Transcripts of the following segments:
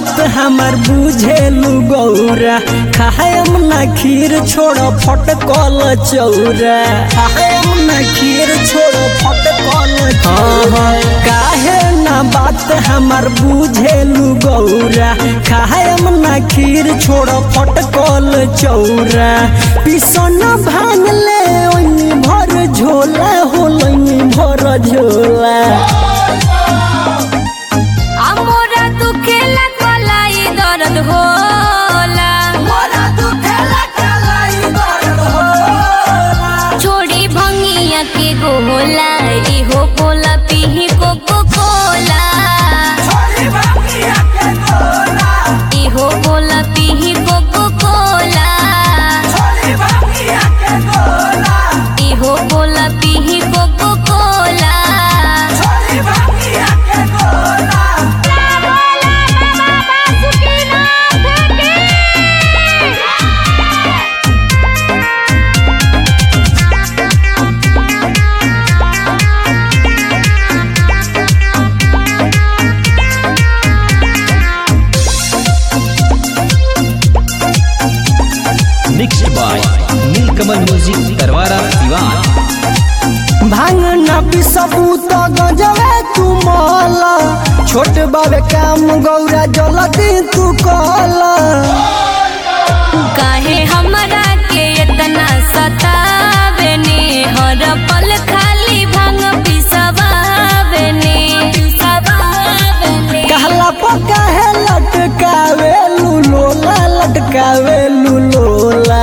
बात हमार बुझेलू गौरा, खायम ना खीर छोड़ो फटकल चौरा, खायम ना खीर छोड़ो फटकल चौरा। काहे ना बात हमार बुझेलू गौरा, खायम ना खीर छोड़ो फटकल चौरा। पिसन भांग ले ओनी भर झोला होलनी भर झोला। मोरा दुखेला कलाई दर्द होला, मोरा दुखेला कलाई दर्द होला। छोड़ी भंगिया के गोला, इहो बोला पीही कोको कोला, छोड़ी भंगिया के गोला, इहो बोला पीही कोको कोला, छोड़ी भंगिया के गोला, इहो बोला पीही कोको कोला। छोड़ी भंगिया के गोला। Mixed by Neelkamal music Tarwara Diwan. भांग ना पिसबू तो गजवे तू माला, छोट बाबे काम गौरा जल्दी तू कला। काहे हमरा के इतना सतावेने, हर पल खाली भांग पिसवावेने, पिसवावेने। कहला पका है लटकावे लुलोला, लटकावे लुलोला।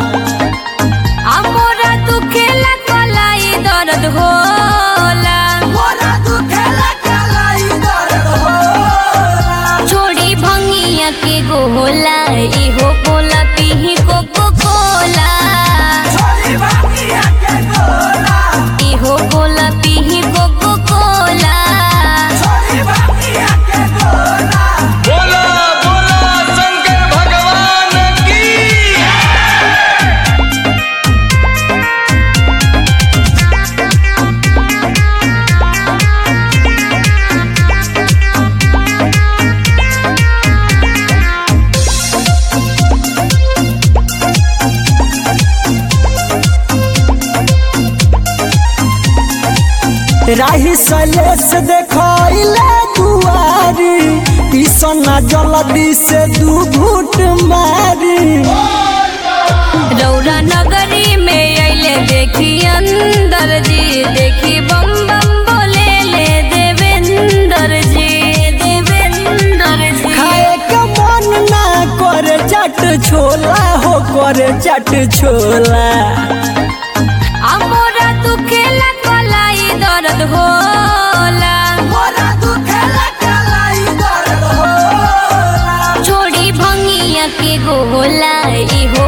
मोरा दुखेला कलाई दर्द होला, मोरा दुखेला कलाई दर्द होला। छोड़ी भंगिया के गोला, इहो बोला पीही कोको कोला, छोड़ी भंगिया के गोला, इहो बोला पीही कोको कोला। छोड़ी भंगिया के गोला। बोला बोला शंकर भगवान की। राही सलेस देखले दुआरी, पिसना जल्दी से दू घूट मारी। रौरा नगरी में अइले देखी अंदर जी, देखी बम बम बोले ले देवेंद्र जी, देवेंद्र जी। खाए के मन ना करे चट छोला हो, करे चट छोला। मोरा दुखेला कलाई दर्द होला, मोरा दुखेला कलाई दर्द होला। छोड़ी भंगिया के गोला, इहो